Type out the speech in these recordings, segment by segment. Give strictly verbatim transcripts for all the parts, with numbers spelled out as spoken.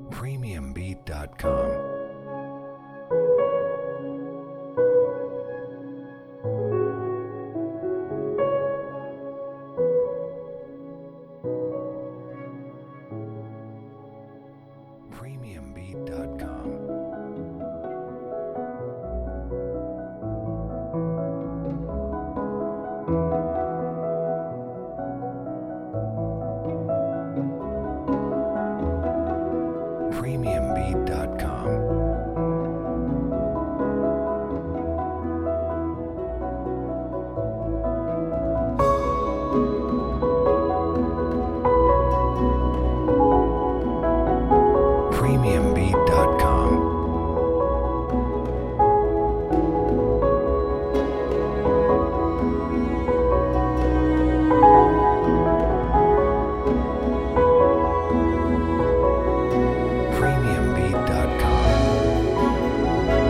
premium beat dot com. premium beat dot com. premium beat dot com. premium beat dot com. premium beat dot com.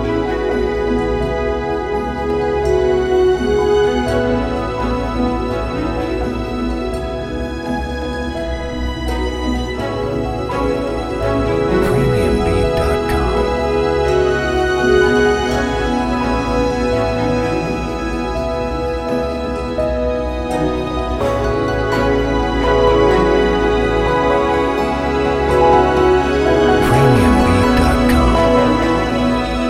premium beat dot com. premium beat dot com.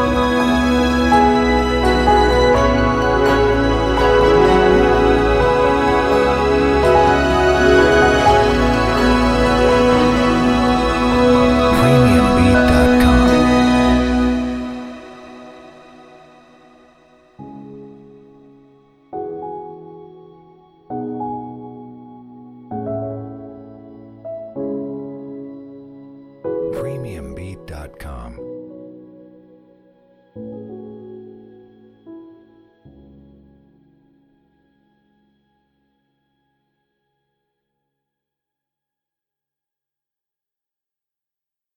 premium beat dot com. premium beat dot com.